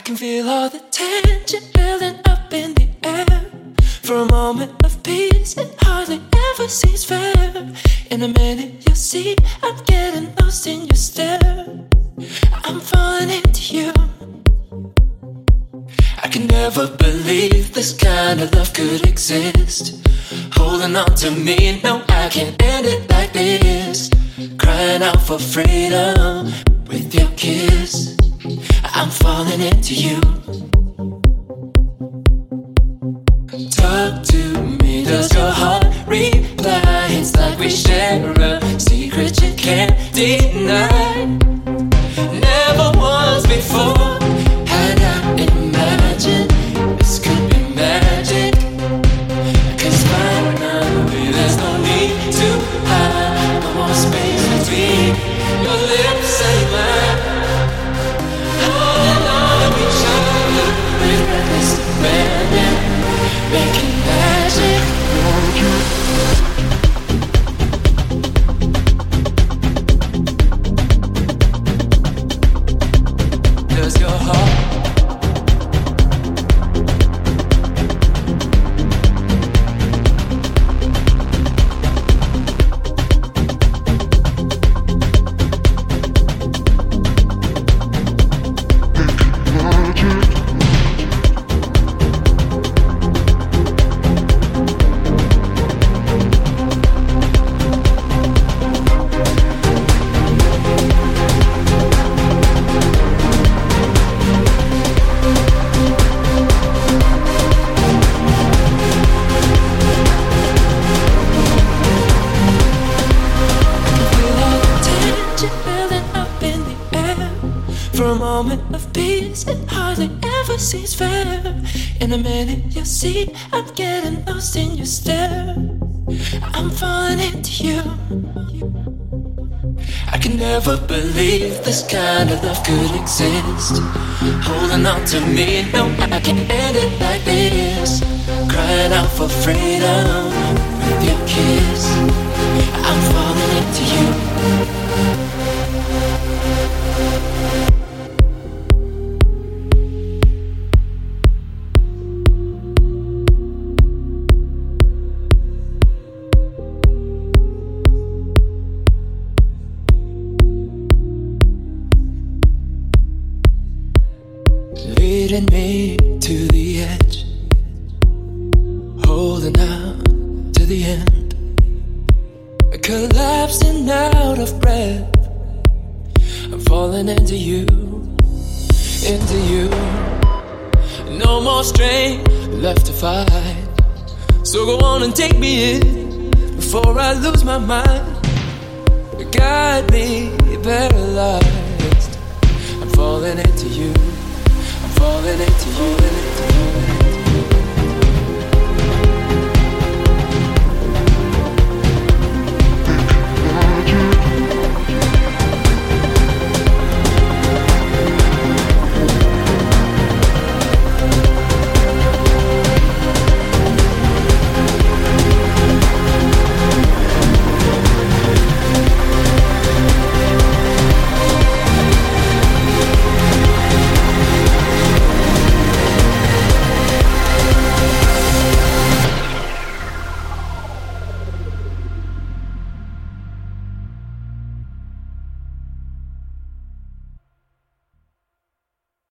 can feel all the tension building up in the air. For a moment of peace, it hardly ever seems fair. In a minute you'll see I'm getting lost in your stare. I'm falling into you. I can never believe this kind of love could exist. Holding on to me, no, I can't end it like this. Crying out for freedom with your kiss. I'm falling into you. Talk to me, does your heart reply? It's like we share a secret you can't deny. Never once before had I imagined this could be magic. 'Cause finally there's no need to hide. No more space between your lips and mine. Holding on to each other with reckless abandon, making magic. Does your heart seems fair. In a minute you'll see I'm getting lost in your stare. I'm falling into you. I can never believe this kind of love could exist. Holding on to me, no, I can't end it like this. Crying out for freedom with your kiss. I'm falling into you. Leading me to the edge, holding out to the end, collapsing out of breath. I'm falling into you, into you. No more strength left to fight. So go on and take me in before I lose my mind. Guide me paralyzed. I'm falling into you. Falling into you.